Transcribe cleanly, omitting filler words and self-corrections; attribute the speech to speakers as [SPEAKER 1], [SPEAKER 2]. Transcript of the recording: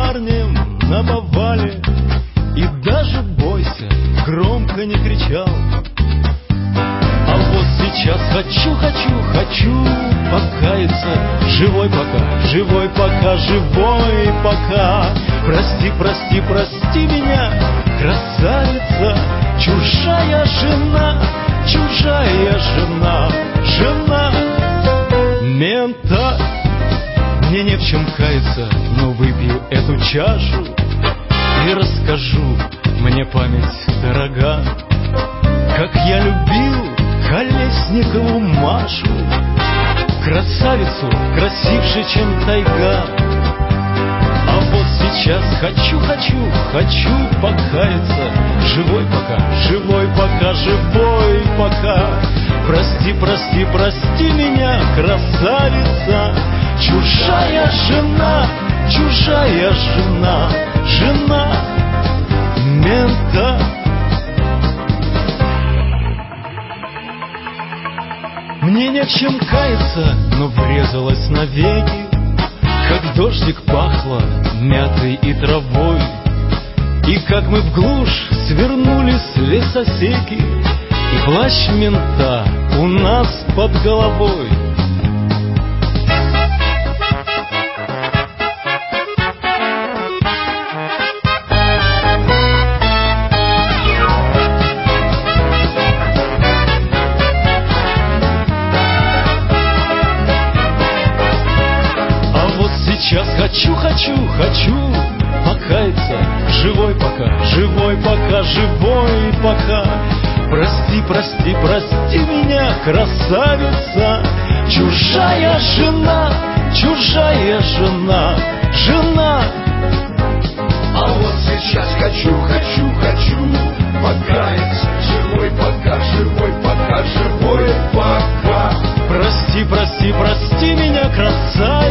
[SPEAKER 1] парнем на повале, и даже бойся, громко не кричал. А вот сейчас хочу покаяться. Живой пока, живой пока, живой пока. Прости, прости, прости меня, красавица, чужая жена, чужая жена, жена мента. Мне не в чем каяться, но выпью эту чашу и расскажу, мне память дорога, как я любил Колесникову Машу, красавицу, красивше, чем тайга. А вот сейчас хочу покаяться. Живой пока, живой пока, живой пока. Прости, прости, прости меня, красавица, чужая жена, чужая жена, жена мента. Мне не в чем каяться, но врезалась навеки, как дождик пахло мятой и травой, и как мы в глушь свернули с лесосеки, и плащ мента у нас под головой. Сейчас хочу покаяться. Живой пока, живой пока, живой пока. Прости, прости, прости меня, красавица, чужая жена, чужая жена, жена.
[SPEAKER 2] А вот сейчас хочу покаяться. Живой пока, живой пока, живой пока.
[SPEAKER 1] Прости, прости, прости меня, красавица,